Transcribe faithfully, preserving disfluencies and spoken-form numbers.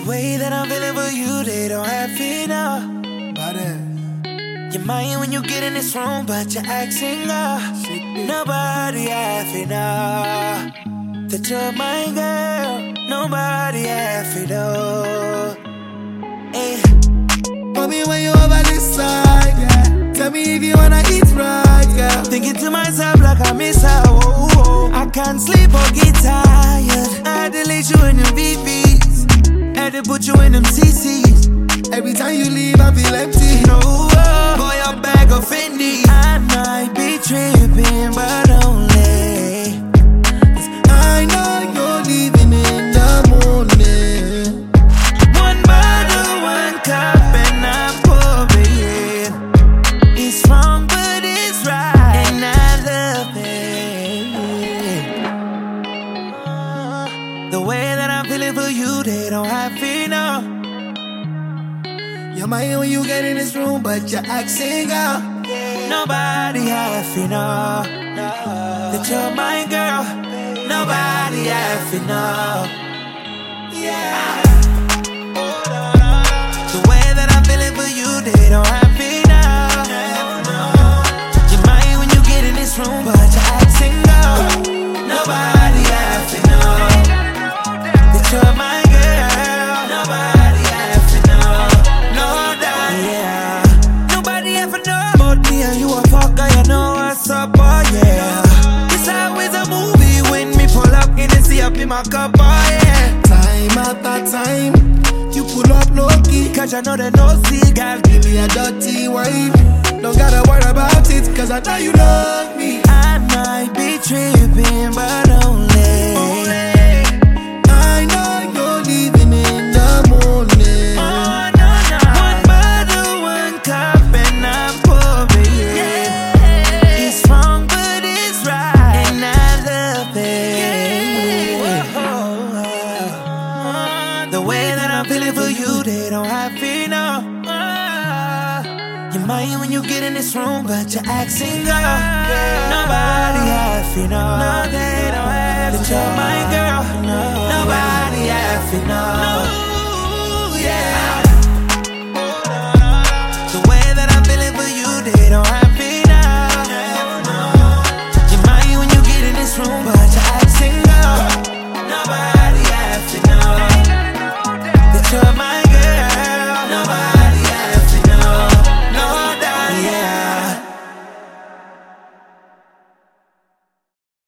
way that I'm feeling for you, they don't have to know. You're mine when you get in this room, but you're acting up. Nobody have to know that you're my girl. Nobody have to know. Hey. Call me when you over this side, yeah. Tell me if you wanna eat right, yeah. Thinking to myself like I miss her, oh, oh. I can't sleep or get tired. I had to let you in them V Vs, had to put you in them C Cs. Every time you leave, I feel empty. No, oh, boy, your bag of Fendi. I might be tripping, but only 'cause I know you're leaving in the morning. One bottle, one cup, and I'm pouring. It's wrong, but it's right, and I love it. The way that I'm feeling for you, they don't have to know. You're mine when you get in this room, but you're acting up. Nobody have to know that you're my girl. Nobody have to know. Yeah. The way that I'm feeling for you, they don't have to know. You're mine when you get in this room, but you're acting up. Nobody have to know that you're my girl. Nobody have to know. No doubt. Yeah. Nobody have to know. But me and you a fucker, you know what's up, oh yeah. It's always a movie when me pull up in and see up in my cup, oh yeah. Time after time, you pull up low key, Cause I know that no see, girl, give me a dirty wine. Don't gotta worry about it, cause I know you love me. I might be tripping, but only, only. I know you're leaving in the morning. Oh no, no. One bottle, one cup, and I'm pouring. Yeah. It's wrong, but it's right, and I love it. Yeah. The way that I'm feeling for you, they don't have to know. You're mine when you get in this room, but you're acting up. Nobody have to know. No, they don't have to know.